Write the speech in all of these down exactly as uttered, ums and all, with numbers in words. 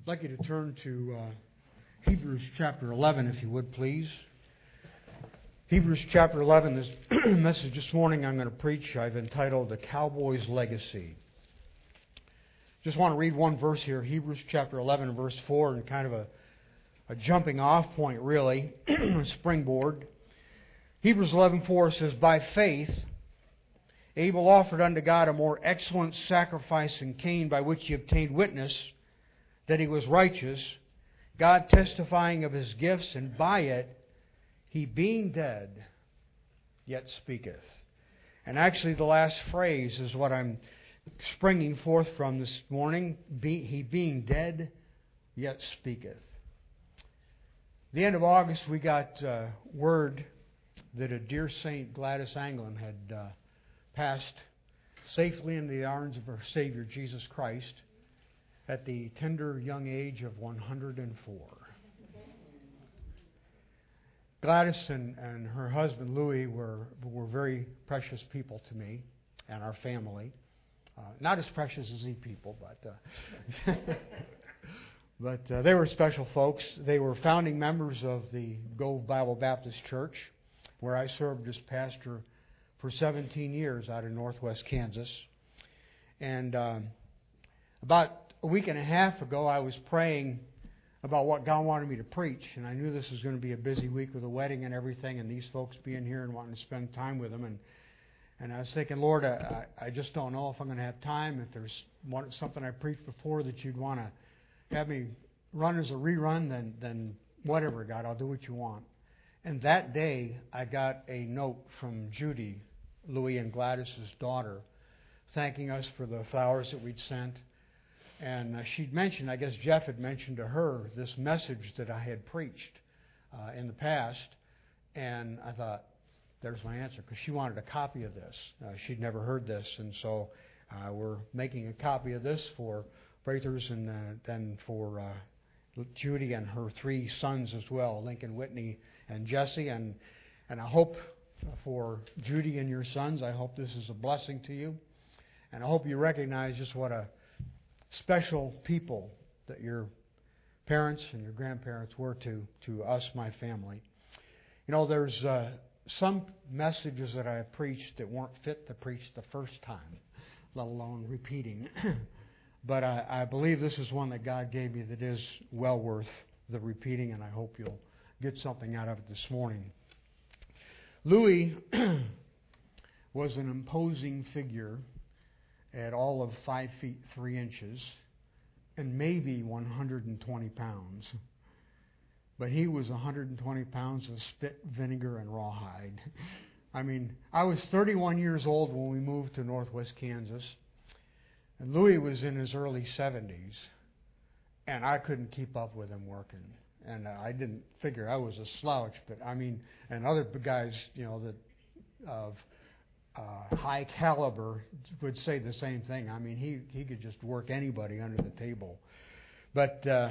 I'd like you to turn to uh, Hebrews chapter eleven, if you would, please. Hebrews chapter eleven, this message this morning I'm going to preach, I've entitled The Cowboy's Legacy. Just want to read one verse here, Hebrews chapter eleven, verse four, and kind of a, a jumping off point, really, a springboard. Hebrews eleven four says, "By faith Abel offered unto God a more excellent sacrifice than Cain, by which he obtained witness that he was righteous, God testifying of his gifts, and by it he being dead yet speaketh." And actually the last phrase is what I'm springing forth from this morning. Be, he being dead yet speaketh. The end of August we got uh, word that a dear Saint, Gladys Anglin, had uh, passed safely into the arms of her Savior Jesus Christ at the tender young age of one hundred four. Gladys and, and her husband Louis were were very precious people to me and our family. Uh, not as precious as these people, but uh, but uh, they were special folks. They were founding members of the Gove Bible Baptist Church, where I served as pastor for seventeen years out in northwest Kansas. And um, about a week and a half ago, I was praying about what God wanted me to preach, and I knew this was going to be a busy week with a wedding and everything, and these folks being here and wanting to spend time with them. And and I was thinking, Lord, I, I just don't know if I'm going to have time. If there's one, something I preached before that you'd want to have me run as a rerun, then then whatever, God, I'll do what you want. And that day, I got a note from Judy, Louis and Gladys' daughter, thanking us for the flowers that we'd sent. And uh, she'd mentioned, I guess Jeff had mentioned to her, this message that I had preached uh, in the past. And I thought, there's my answer, because she wanted a copy of this. Uh, she'd never heard this. And so uh, we're making a copy of this for Braithers and uh, then for uh, Judy and her three sons as well, Lincoln, Whitney, and Jesse. And, and I hope for Judy and your sons, I hope this is a blessing to you. And I hope you recognize just what a special people that your parents and your grandparents were to, to us, my family. You know, there's uh, some messages that I have preached that weren't fit to preach the first time, let alone repeating. But I, I believe this is one that God gave me that is well worth the repeating, and I hope you'll get something out of it this morning. Louis was an imposing figure at all of five feet three inches and maybe one hundred twenty pounds. But he was one hundred twenty pounds of spit, vinegar, and rawhide. I mean, I was thirty-one years old when we moved to northwest Kansas, and Louis was in his early seventies, and I couldn't keep up with him working. And I didn't figure I was a slouch, but I mean, and other guys, you know, that of uh, high caliber would say the same thing. I mean, he, he could just work anybody under the table. But uh,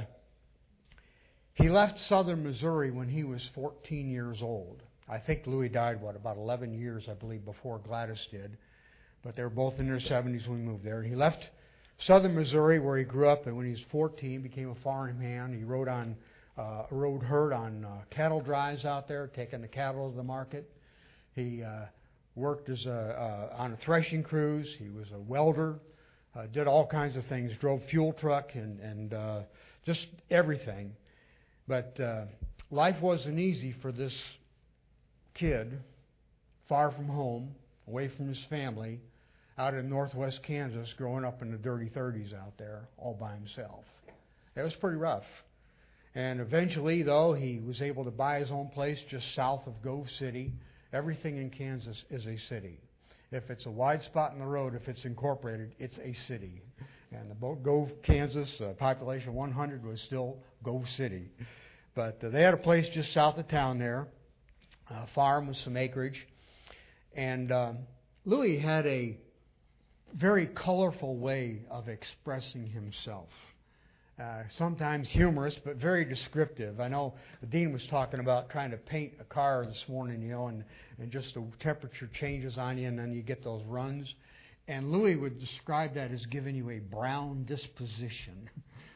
he left southern Missouri when he was fourteen years old. I think Louis died, what, about eleven years, I believe, before Gladys did. But they were both in their seventies when we moved there. And he left southern Missouri, where he grew up, and when he was fourteen, became a farm hand. He rode on Uh, rode herd on uh, cattle drives out there, taking the cattle to the market. He uh, worked as a, uh, on a threshing crews. He was a welder, uh, did all kinds of things, drove fuel truck and, and uh, just everything. But uh, life wasn't easy for this kid, far from home, away from his family, out in northwest Kansas, growing up in the dirty thirties out there, all by himself. It was pretty rough. And eventually, though, he was able to buy his own place just south of Gove City. Everything in Kansas is a city. If it's a wide spot in the road, if it's incorporated, it's a city. And the Gove, Kansas, uh, population one hundred was still Gove City. But uh, they had a place just south of town there, a farm with some acreage. And um, Louis had a very colorful way of expressing himself. Uh, sometimes humorous, but very descriptive. I know the Dean was talking about trying to paint a car this morning, you know, and, and just the temperature changes on you, and then you get those runs. And Louis would describe that as giving you a brown disposition.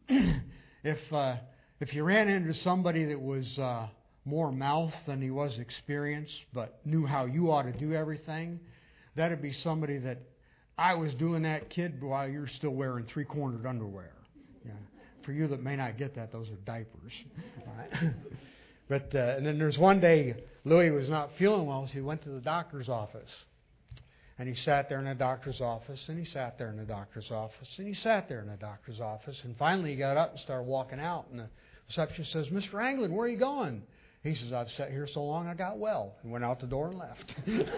if uh, if you ran into somebody that was uh, more mouth than he was experience, but knew how you ought to do everything, that'd be somebody that I was doing that, kid, while you're still wearing three-cornered underwear. Yeah. For you that may not get that, those are diapers. Right? But uh, and then there's one day Louis was not feeling well, so he went to the doctor's office. And he sat there in the doctor's office, and he sat there in the doctor's office, and he sat there in the doctor's office. And finally he got up and started walking out, and the receptionist says, "Mister Anglin, where are you going?" He says, "I've sat here so long I got well," and went out the door and left.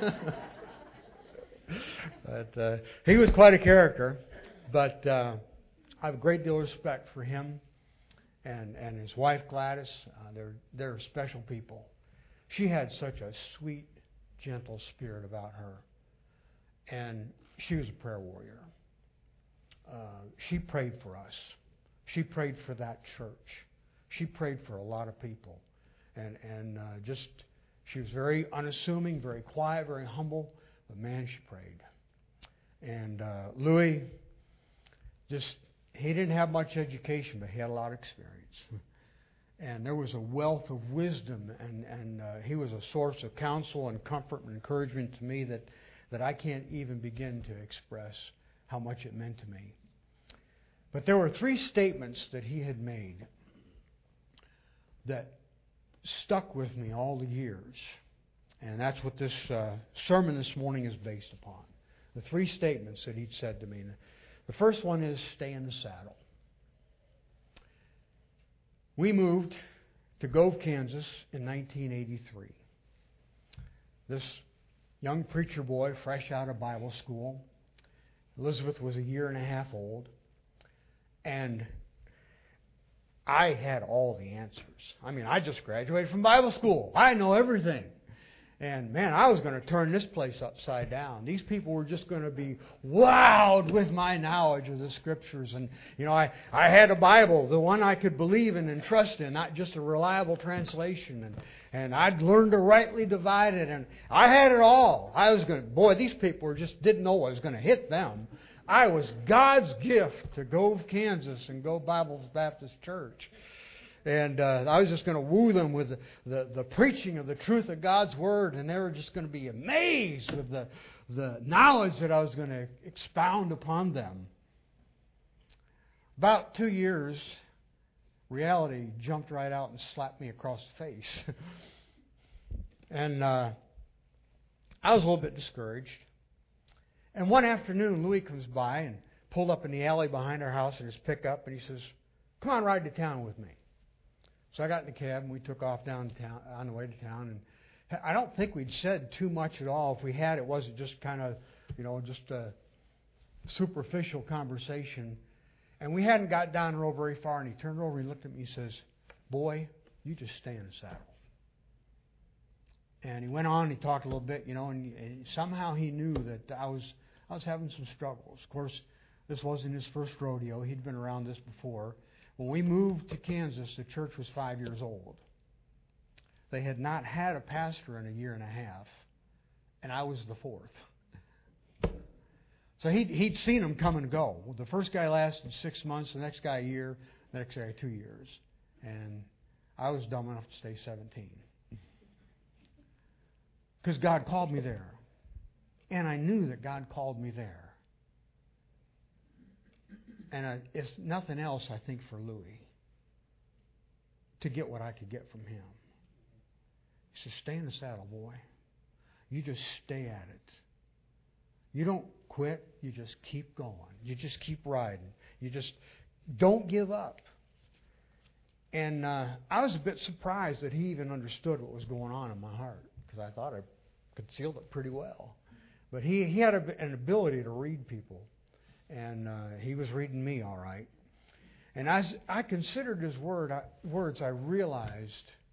But uh, he was quite a character. But uh, I have a great deal of respect for him and, and his wife Gladys. Uh, they're, they're special people. She had such a sweet, gentle spirit about her. And she was a prayer warrior. Uh, she prayed for us. She prayed for that church. She prayed for a lot of people. And, and uh, just, she was very unassuming, very quiet, very humble. But man, she prayed. And uh, Louis, just, he didn't have much education, but he had a lot of experience. And there was a wealth of wisdom, and, and uh, he was a source of counsel and comfort and encouragement to me that, that I can't even begin to express how much it meant to me. But there were three statements that he had made that stuck with me all the years. And that's what this uh, sermon this morning is based upon. The three statements that he'd said to me. The first one is, stay in the saddle. We moved to Gove, Kansas in nineteen eighty-three. This young preacher boy, fresh out of Bible school. Elizabeth was a year and a half old. And I had all the answers. I mean, I just graduated from Bible school. I know everything. And man, I was going to turn this place upside down. These people were just going to be wowed with my knowledge of the Scriptures. And, you know, I, I had a Bible, the one I could believe in and trust in, not just a reliable translation. And, and I'd learned to rightly divide it. And I had it all. I was going to, boy, these people were just didn't know what was going to hit them. I was God's gift to Gove, Kansas and Gove Bible Baptist Church. And uh, I was just going to woo them with the, the, the preaching of the truth of God's Word, and they were just going to be amazed with the, the knowledge that I was going to expound upon them. About two years, reality jumped right out and slapped me across the face. and uh, I was a little bit discouraged. And one afternoon, Louis comes by and pulled up in the alley behind our house in his pickup, and he says, "Come on, ride to town with me." So I got in the cab, and we took off downtown on the way to town. And I don't think we'd said too much at all. If we had, it wasn't just kind of, you know, just a superficial conversation. And we hadn't got down the road very far, and he turned over and he looked at me and he says, "Boy, you just stay in the saddle." And he went on, and he talked a little bit, you know, and, and somehow he knew that I was I was having some struggles. Of course, this wasn't his first rodeo. He'd been around this before. When we moved to Kansas, the church was five years old. They had not had a pastor in a year and a half, and I was the fourth. So he'd, he'd seen them come and go. The first guy lasted six months, the next guy a year, the next guy two years. And I was dumb enough to stay seventeen. Because God called me there. And I knew that God called me there. And I, if nothing else, I think for Louis, to get what I could get from him. He says, "Stay in the saddle, boy. You just stay at it. You don't quit. You just keep going. You just keep riding. You just don't give up." And uh, I was a bit surprised that he even understood what was going on in my heart, because I thought I concealed it pretty well. But he, he had a, an ability to read people. And uh, he was reading me all right. And as I considered his word, I, words, I realized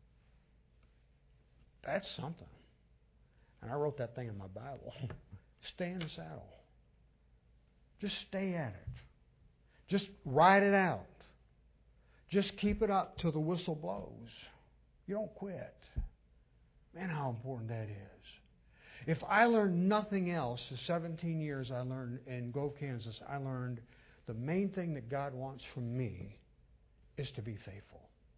that's something. And I wrote that thing in my Bible. Stay in the saddle. Just stay at it. Just ride it out. Just keep it up till the whistle blows. You don't quit. Man, how important that is. If I learned nothing else, the seventeen years I learned in Gove, Kansas, I learned the main thing that God wants from me is to be faithful.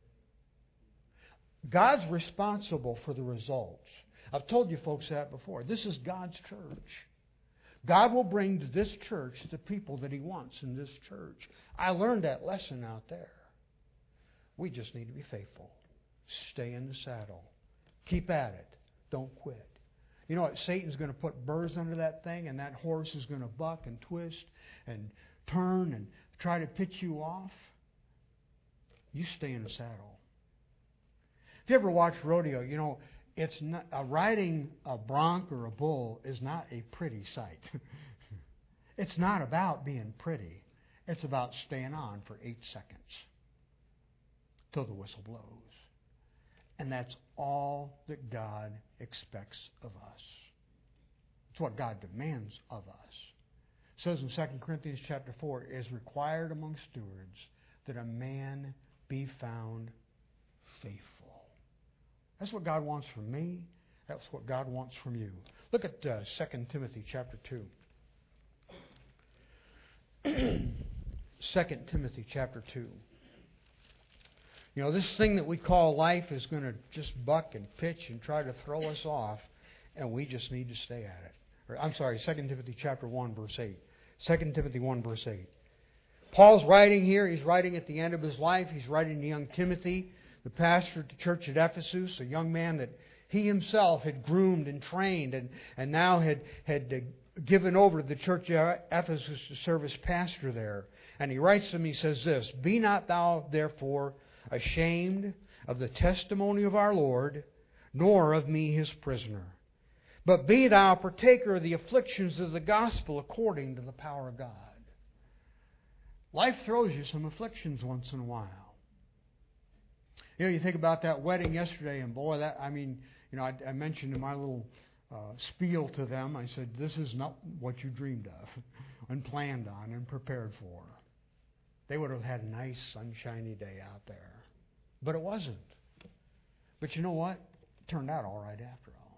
God's responsible for the results. I've told you folks that before. This is God's church. God will bring to this church the people that He wants in this church. I learned that lesson out there. We just need to be faithful. Stay in the saddle. Keep at it. Don't quit. You know what? Satan's going to put burrs under that thing, and that horse is going to buck and twist and turn and try to pitch you off. You stay in the saddle. If you ever watch rodeo, you know, it's not, uh, riding a bronc or a bull is not a pretty sight. It's not about being pretty. It's about staying on for eight seconds till the whistle blows. And that's all that God expects of us. It's what God demands of us. It says in Second Corinthians chapter four, it is required among stewards that a man be found faithful. That's what God wants from me. That's what God wants from you. Look at uh, Second Timothy chapter two. Second Timothy chapter two. You know, this thing that we call life is going to just buck and pitch and try to throw us off, and we just need to stay at it. Or, I'm sorry, Second Timothy chapter one, verse eight. Second Timothy one, verse eight. Paul's writing here. He's writing at the end of his life. He's writing to young Timothy, the pastor at the church at Ephesus, a young man that he himself had groomed and trained and, and now had, had uh, given over to the church at Ephesus to serve as pastor there. And he writes to him, he says this, "Be not thou therefore ashamed of the testimony of our Lord, nor of me his prisoner. But be thou a partaker of the afflictions of the gospel according to the power of God." Life throws you some afflictions once in a while. You know, you think about that wedding yesterday, and boy, that I mean, you know, I, I mentioned in my little uh, spiel to them, I said, this is not what you dreamed of and planned on and prepared for. They would have had a nice, sunshiny day out there. But it wasn't. But you know what? It turned out all right after all.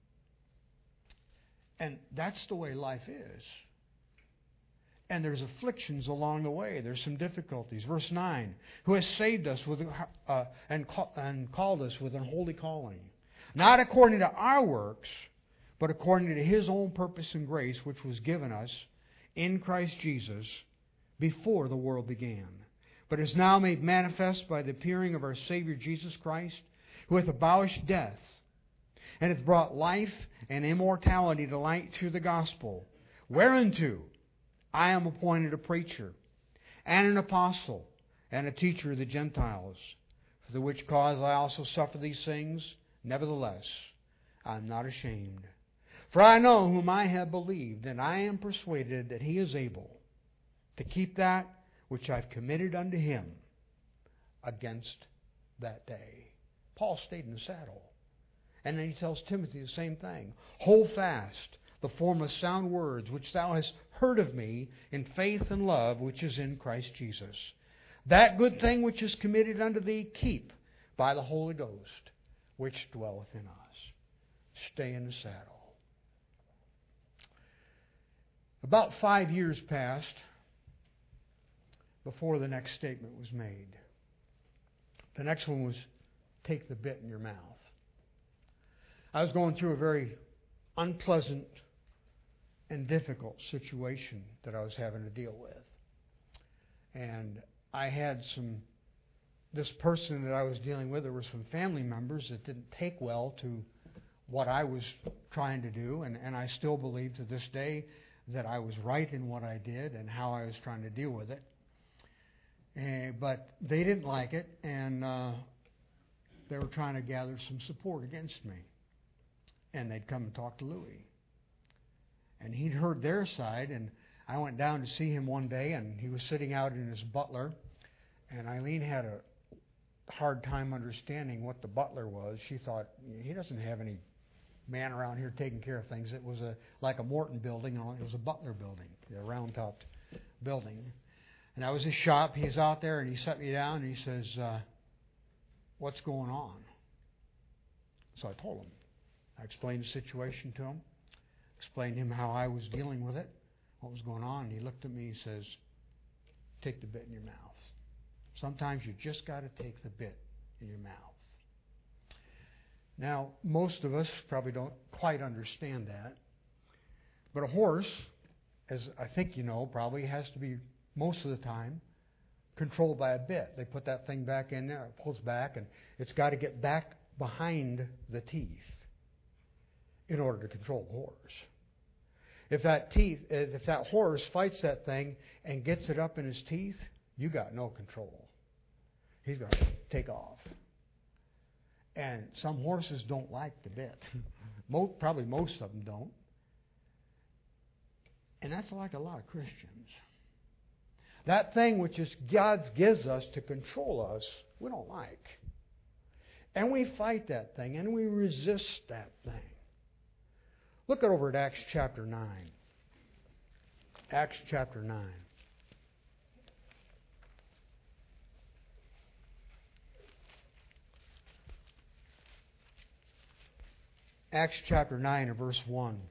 And that's the way life is. And there's afflictions along the way. There's some difficulties. Verse nine, "Who has saved us with uh, and, call, and called us with an holy calling, not according to our works, but according to His own purpose and grace, which was given us in Christ Jesus before the world began, but is now made manifest by the appearing of our Savior Jesus Christ, who hath abolished death, and hath brought life and immortality to light through the gospel, whereunto I am appointed a preacher, and an apostle, and a teacher of the Gentiles, for the which cause I also suffer these things. Nevertheless, I am not ashamed. For I know whom I have believed, and I am persuaded that He is able to keep that which I've committed unto Him against that day." Paul stayed in the saddle. And then he tells Timothy the same thing. "Hold fast the form of sound words which thou hast heard of me in faith and love which is in Christ Jesus. That good thing which is committed unto thee, keep by the Holy Ghost which dwelleth in us." Stay in the saddle. About five years passed before the next statement was made. The next one was, "Take the bit in your mouth." I was going through a very unpleasant and difficult situation that I was having to deal with. And I had some, this person that I was dealing with, there were some family members that didn't take well to what I was trying to do, and, and I still believe to this day that I was right in what I did and how I was trying to deal with it. Uh, but they didn't like it, and uh, they were trying to gather some support against me. And they'd come and talk to Louis. And he'd heard their side, and I went down to see him one day, and he was sitting out in his butler, and Eileen had a hard time understanding what the butler was. She thought, he doesn't have any man around here taking care of things. It was a like a Morton building, it was a butler building, a round-topped building. And that was his shop. He was out there, and he set me down, and he says, uh, "What's going on?" So I told him. I explained the situation to him, explained to him how I was dealing with it, what was going on. And he looked at me and says, "Take the bit in your mouth." Sometimes you just got to take the bit in your mouth. Now, most of us probably don't quite understand that. But a horse, as I think you know, probably has to be, most of the time, controlled by a bit. They put that thing back in there, it pulls back, and it's got to get back behind the teeth in order to control the horse. If that teeth, if that horse fights that thing and gets it up in his teeth, you got no control. He's going to take off. And some horses don't like the bit. Most, probably most of them don't. And that's like a lot of Christians. That thing which is God gives us to control us, we don't like. And we fight that thing, and we resist that thing. Look over at Acts chapter nine. Acts chapter nine. Acts chapter nine and verse one.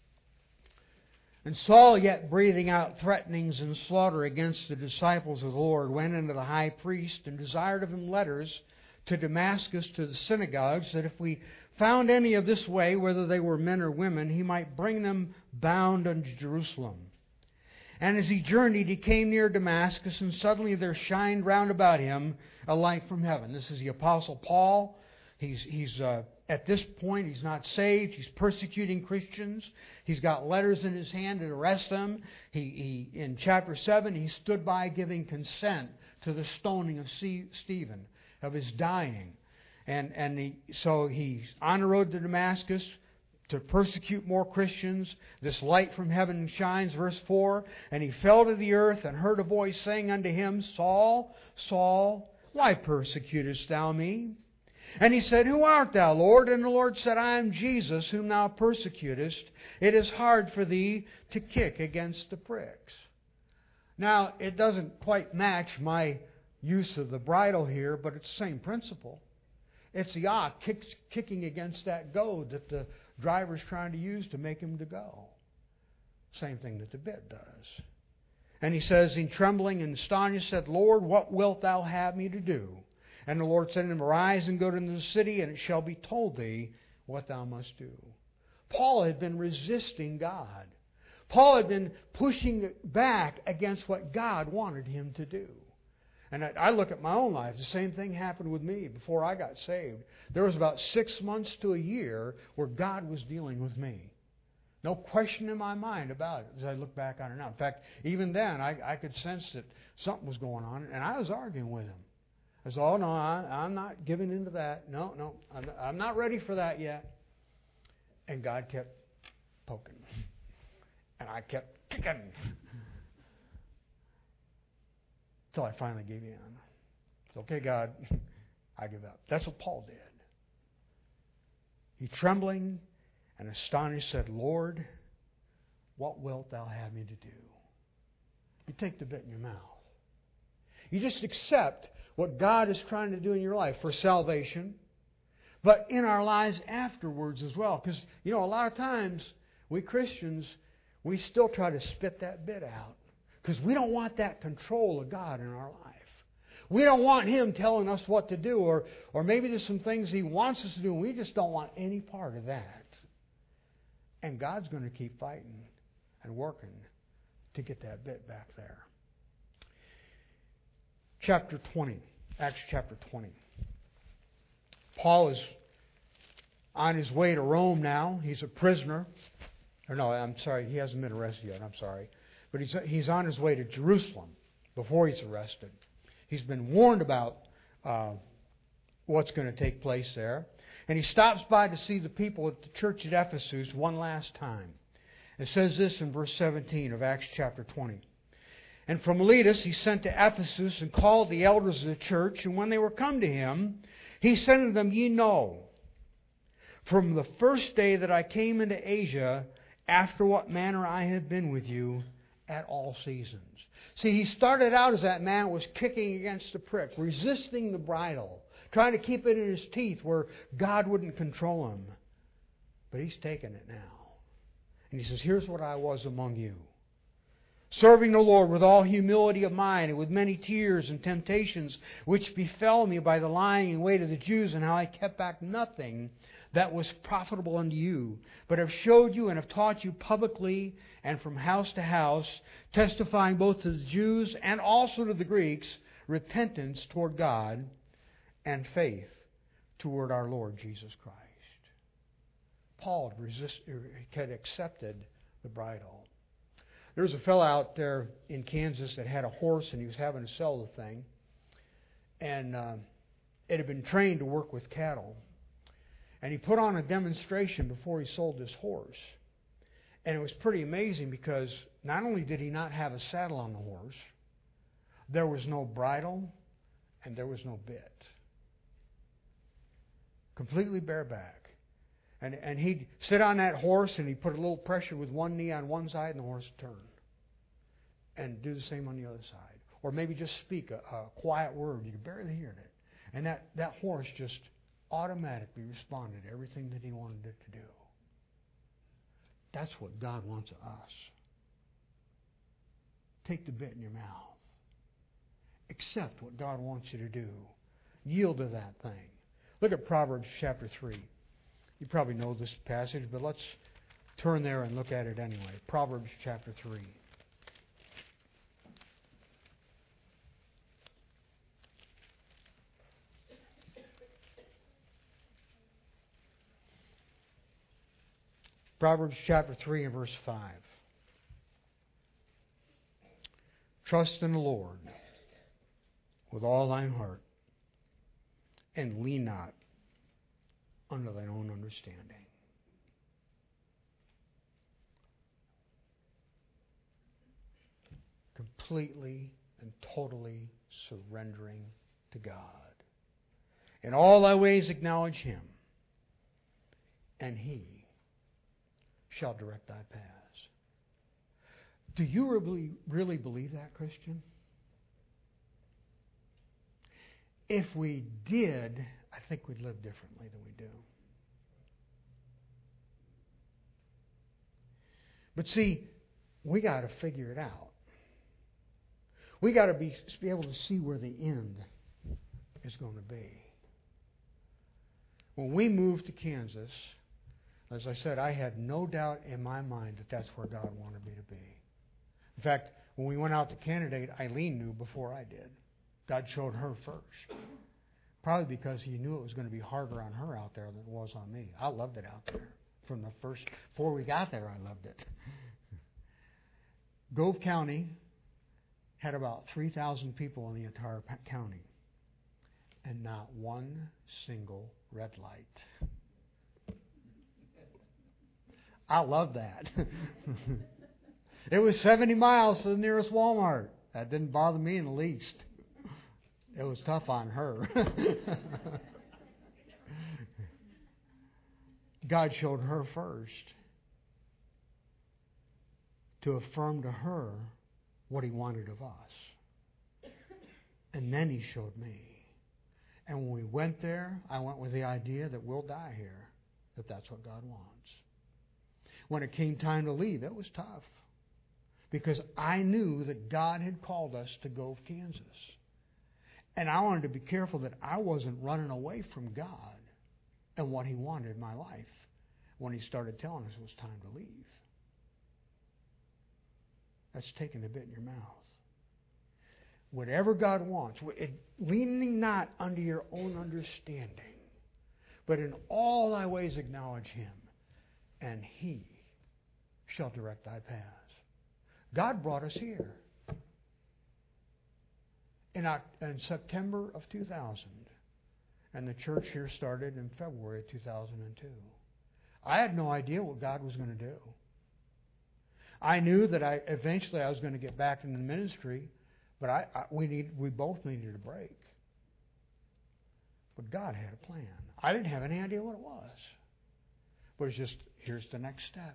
And Saul, yet breathing out threatenings and slaughter against the disciples of the Lord, went unto the high priest and desired of him letters to Damascus to the synagogues, that if we found any of this way, whether they were men or women, he might bring them bound unto Jerusalem. And as he journeyed, he came near Damascus, and suddenly there shined round about him a light from heaven. This is the Apostle Paul. He's he's uh, at this point, he's not saved. He's persecuting Christians. He's got letters in his hand to arrest them. He, he in chapter seven, he stood by giving consent to the stoning of Stephen, of his dying. And, and he, so he's on the road to Damascus to persecute more Christians. This light from heaven shines, verse four. And he fell to the earth and heard a voice saying unto him, Saul, Saul, why persecutest thou me? And he said, Who art thou, Lord? And the Lord said, I am Jesus, whom thou persecutest. It is hard for thee to kick against the pricks. Now, it doesn't quite match my use of the bridle here, but it's the same principle. It's the ox kicks, kicking against that goad that the driver's trying to use to make him to go. Same thing that the bit does. And he says, in trembling and astonished, said, Lord, what wilt thou have me to do? And the Lord said unto him, Arise and go into the city, and it shall be told thee what thou must do. Paul had been resisting God. Paul had been pushing back against what God wanted him to do. And I, I look at my own life. The same thing happened with me before I got saved. There was about six months to a year where God was dealing with me. No question in my mind about it as I look back on it now. In fact, even then, I, I could sense that something was going on, and I was arguing with him. I said, oh, no, I, I'm not giving into that. No, no, I'm, I'm not ready for that yet. And God kept poking. And I kept kicking. Until I finally gave in. Said, okay, God, I give up. That's what Paul did. He, trembling and astonished, said, Lord, what wilt thou have me to do? You take the bit in your mouth. You just accept what God is trying to do in your life for salvation, but in our lives afterwards as well. Because, you know, a lot of times, we Christians, we still try to spit that bit out. Because we don't want that control of God in our life. We don't want Him telling us what to do, or, or maybe there's some things He wants us to do, and we just don't want any part of that. And God's going to keep fighting and working to get that bit back there. Chapter twenty. Acts chapter twenty. Paul is on his way to Rome now. He's a prisoner. Or no, I'm sorry, he hasn't been arrested yet. I'm sorry. But he's, he's on his way to Jerusalem before he's arrested. He's been warned about uh, what's going to take place there. And he stops by to see the people at the church at Ephesus one last time. It says this in verse seventeen of Acts chapter twenty. And from Miletus he sent to Ephesus and called the elders of the church. And when they were come to him, he said unto them, Ye know, from the first day that I came into Asia, after what manner I have been with you at all seasons. See, he started out as that man who was kicking against the prick, resisting the bridle, trying to keep it in his teeth where God wouldn't control him. But he's taken it now. And he says, here's what I was among you. serving the Lord with all humility of mind and with many tears and temptations which befell me by the lying in wait of the Jews, and how I kept back nothing that was profitable unto you, but have showed you and have taught you publicly and from house to house, testifying both to the Jews and also to the Greeks, repentance toward God and faith toward our Lord Jesus Christ. Paul had, resist, had accepted the bridle. There was a fellow out there in Kansas that had a horse, and he was having to sell the thing. And uh, it had been trained to work with cattle. And he put on a demonstration before he sold this horse. And it was pretty amazing because not only did he not have a saddle on the horse, there was no bridle and there was no bit. Completely bareback. And, and he'd sit on that horse and he'd put a little pressure with one knee on one side and the horse would turn. And do the same on the other side. Or maybe just speak a, a quiet word. You could barely hear it. And that, that horse just automatically responded to everything that he wanted it to do. That's what God wants of us. Take the bit in your mouth. Accept what God wants you to do. Yield to that thing. Look at Proverbs chapter three. You probably know this passage, but let's turn there and look at it anyway. Proverbs chapter three. Proverbs chapter three and verse five. Trust in the Lord with all thine heart, and lean not unto thine own understanding. Completely and totally surrendering to God. In all thy ways acknowledge Him, and He shall direct thy paths. Do you really, really believe that, Christian? If we did, I think we'd live differently than we do. But see, we got to figure it out. We got to be, be able to see where the end is going to be. When we moved to Kansas, as I said, I had no doubt in my mind that that's where God wanted me to be. In fact, when we went out to candidate, Eileen knew before I did. God showed her first. Probably because He knew it was going to be harder on her out there than it was on me. I loved it out there. From the first, before we got there, I loved it. Gove County had about three thousand people in the entire county. And not one single red light. I love that. It was seventy miles to the nearest Walmart. That didn't bother me in the least. It was tough on her. God showed her first to affirm to her what He wanted of us. And then He showed me. And when we went there, I went with the idea that we'll die here, that that's what God wants. When it came time to leave, it was tough. Because I knew that God had called us to Gove, Kansas. And I wanted to be careful that I wasn't running away from God and what He wanted in my life when He started telling us it was time to leave. That's taking a bit in your mouth. Whatever God wants, leaning not unto your own understanding, but in all thy ways acknowledge Him, and He shall direct thy paths. God brought us here. In, in September of two thousand. And the church here started in February of two thousand two. I had no idea what God was going to do. I knew that I eventually I was going to get back into the ministry, but I, I we need we both needed a break. But God had a plan. I didn't have any idea what it was. But it's just, here's the next step.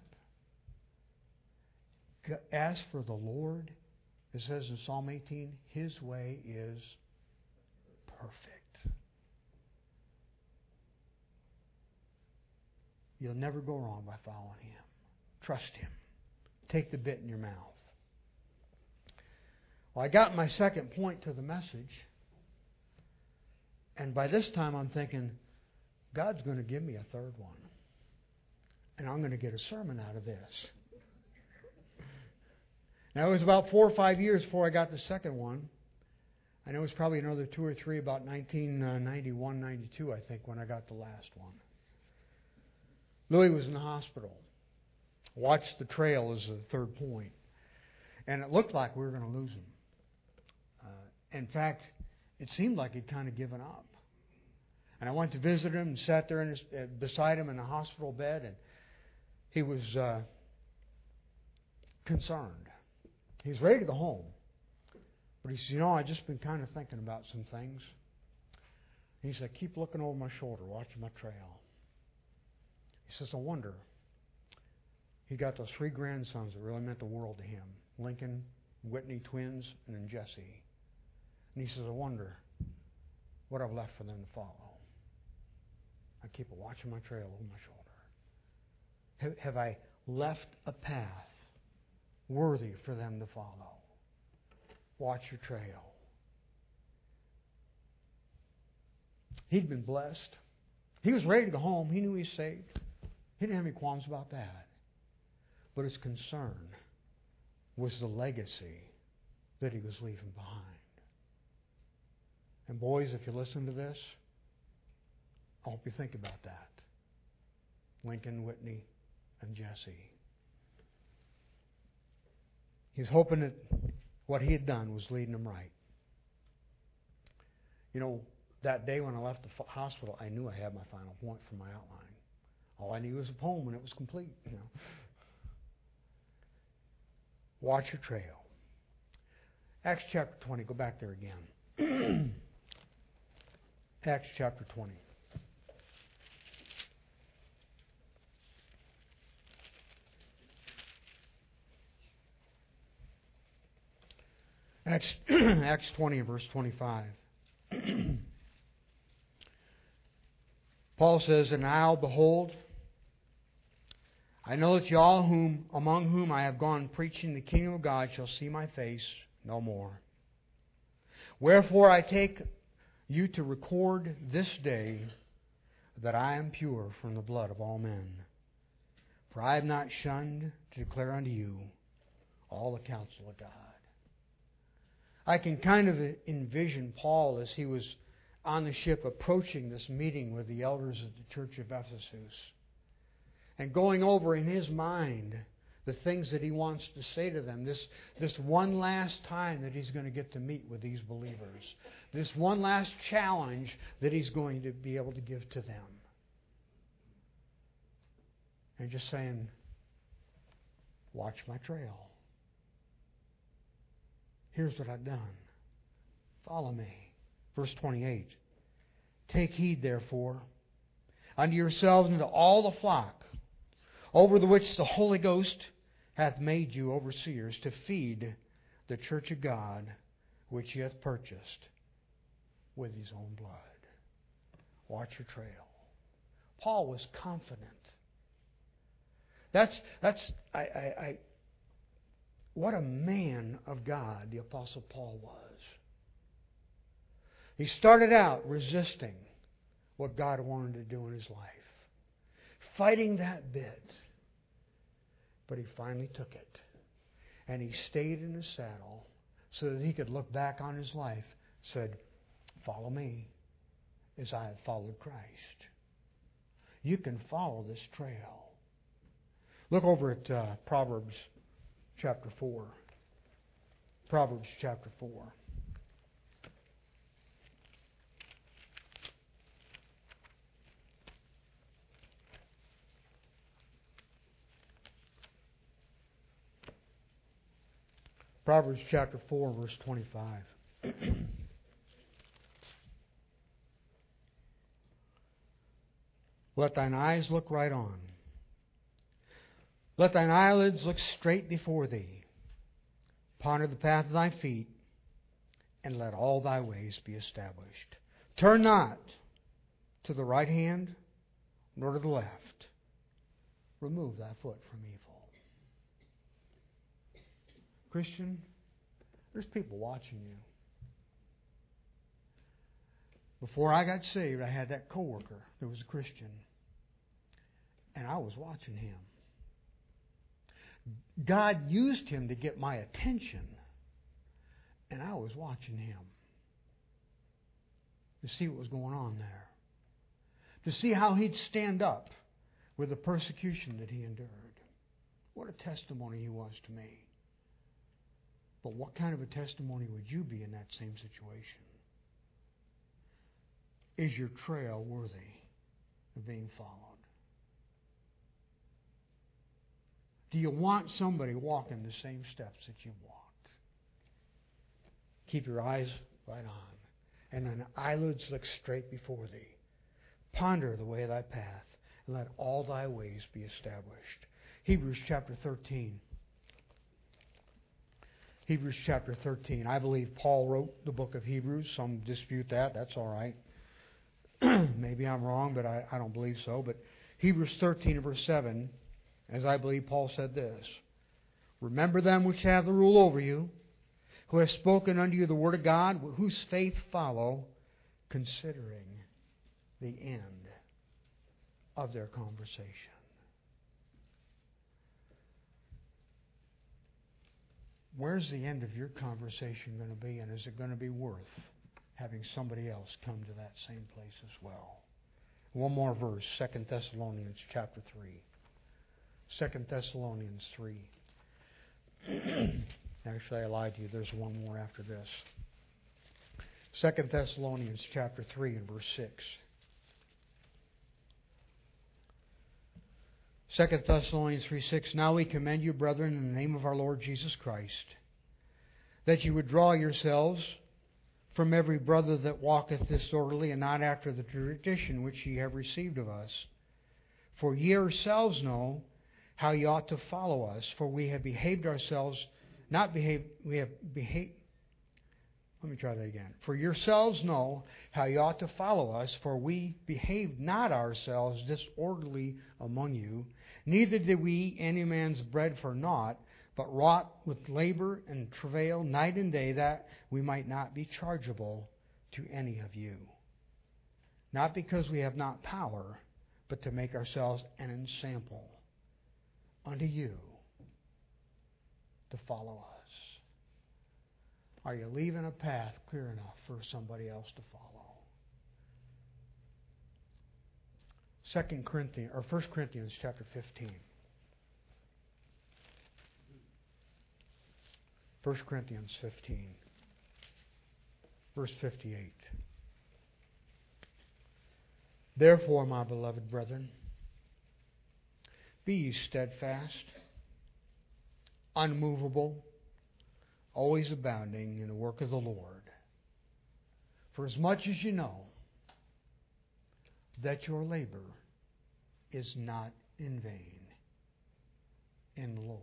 As for the Lord, it says in Psalm eighteen, His way is perfect. You'll never go wrong by following Him. Trust Him. Take the bit in your mouth. Well, I got my second point to the message. And by this time I'm thinking, God's going to give me a third one. And I'm going to get a sermon out of this. Now, it was about four or five years before I got the second one. I know it was probably another two or three, about nineteen ninety-one, ninety-two, I think, when I got the last one. Louis was in the hospital. Watched the trail as the third point. And it looked like we were going to lose him. Uh, in fact, it seemed like he'd kind of given up. And I went to visit him and sat there in his, uh, beside him in the hospital bed, and he was uh, concerned. He was ready to go home. But he said, you know, I've just been kind of thinking about some things. And he said, keep looking over my shoulder, watching my trail. He says, I wonder. He got those three grandsons that really meant the world to him. Lincoln, Whitney twins, and then Jesse. And he says, I wonder what I've left for them to follow. I keep watching my trail over my shoulder. Have, have I left a path worthy for them to follow? Watch your trail. He'd been blessed. He was ready to go home. He knew he was saved. He didn't have any qualms about that. But his concern was the legacy that he was leaving behind. And boys, if you listen to this, I hope you think about that. Lincoln, Whitney, and Jesse. He was hoping that what he had done was leading him right. You know, that day when I left the hospital, I knew I had my final point for my outline. All I needed was a poem, and it was complete. You know, watch your trail. Acts chapter twenty. Go back there again. Acts chapter twenty. Acts, Acts twenty and verse twenty-five. Paul says, and now, behold, I know that you all whom, among whom I have gone preaching the kingdom of God shall see my face no more. Wherefore I take you to record this day that I am pure from the blood of all men. For I have not shunned to declare unto you all the counsel of God. I can kind of envision Paul as he was on the ship approaching this meeting with the elders of the church of Ephesus and going over in his mind the things that he wants to say to them. This, this one last time that he's going to get to meet with these believers. This one last challenge that he's going to be able to give to them. And just saying, watch my trail. Here's what I've done. Follow me. Verse twenty-eight. Take heed, therefore, unto yourselves and to all the flock, over the which the Holy Ghost hath made you overseers, to feed the church of God, which he hath purchased with his own blood. Watch your trail. Paul was confident. That's that's I, I, I what a man of God the Apostle Paul was. He started out resisting what God wanted to do in his life, fighting that bit. But he finally took it. And he stayed in his saddle so that he could look back on his life, said, follow me as I have followed Christ. You can follow this trail. Look over at uh, Proverbs chapter four. Proverbs chapter four. Proverbs chapter four, verse twenty-five. Let thine eyes look right on. Let thine eyelids look straight before thee. Ponder the path of thy feet, and let all thy ways be established. Turn not to the right hand, nor to the left. Remove thy foot from evil. Christian, There's people watching you. Before I got saved, I had that coworker that was a Christian, and I was watching him. God used him to get my attention, and I was watching him to see what was going on there, to see how he'd stand up with the persecution that he endured. What a testimony he was to me. But what kind of a testimony would you be in that same situation? Is your trail worthy of being followed? Do you want somebody walking the same steps that you walked? Keep your eyes right on, and thine eyelids look straight before thee. Ponder the way of thy path, and let all thy ways be established. Hebrews chapter thirteen. Hebrews chapter thirteen. I believe Paul wrote the book of Hebrews. Some dispute that. That's all right. Maybe I'm wrong, but I, I don't believe so. But Hebrews thirteen, verse seven, as I believe Paul said this: Remember them which have the rule over you, who have spoken unto you the word of God, whose faith follow, considering the end of their conversation. Where's the end of your conversation going to be, and is it going to be worth having somebody else come to that same place as well? One more verse, Second Thessalonians chapter three. Second Thessalonians three. Actually, I lied to you. There's one more after this. Second Thessalonians chapter three and verse six. Second Thessalonians three six. Now we commend you, brethren, in the name of our Lord Jesus Christ, that you would draw yourselves from every brother that walketh disorderly, and not after the tradition which ye have received of us. For ye yourselves know how ye ought to follow us, for we have behaved ourselves, not behaved, we have behaved, let me try that again. For yourselves know how ye ought to follow us, for we behaved not ourselves disorderly among you, neither did we eat any man's bread for naught, but wrought with labor and travail night and day, that we might not be chargeable to any of you. Not because we have not power, but to make ourselves an ensample unto you to follow us. Are you leaving a path clear enough for somebody else to follow? Second Corinthians or First Corinthians chapter fifteen. First Corinthians fifteen, verse fifty-eight. Therefore, my beloved brethren, be ye steadfast, unmovable, always abounding in the work of the Lord. For as much as you know that your labor is not in vain in the Lord.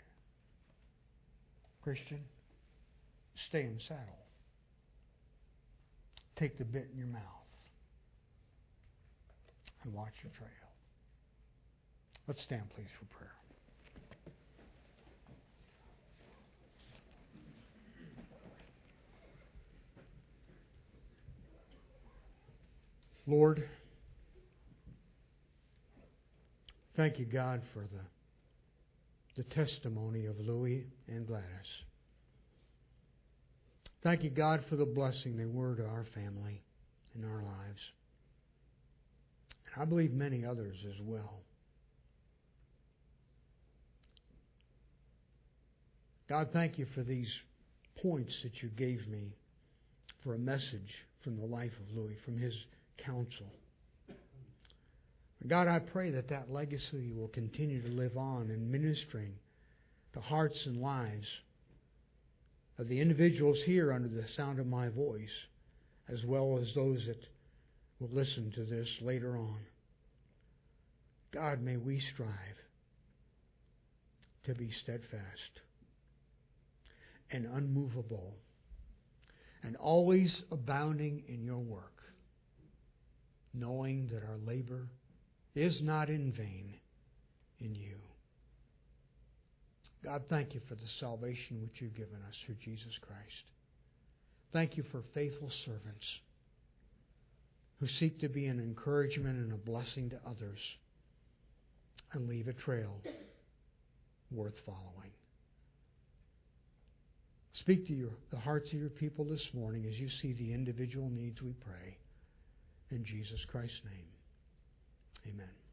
Christian, stay in the saddle. Take the bit in your mouth and watch your trail. Let's stand, please, for prayer. Lord, thank you, God, for the the testimony of Louis and Gladys. Thank you, God, for the blessing they were to our family and our lives. And I believe many others as well. God, thank you for these points that you gave me for a message from the life of Louis, from his counsel. God, I pray that that legacy will continue to live on in ministering the hearts and lives of the individuals here under the sound of my voice, as well as those that will listen to this later on. God, may we strive to be steadfast and unmovable and always abounding in your work, knowing that our labor is not in vain in you. God, thank you for the salvation which you've given us through Jesus Christ. Thank you for faithful servants who seek to be an encouragement and a blessing to others and leave a trail worth following. Speak to your, the hearts of your people this morning as you see the individual needs, we pray. In Jesus Christ's name, amen.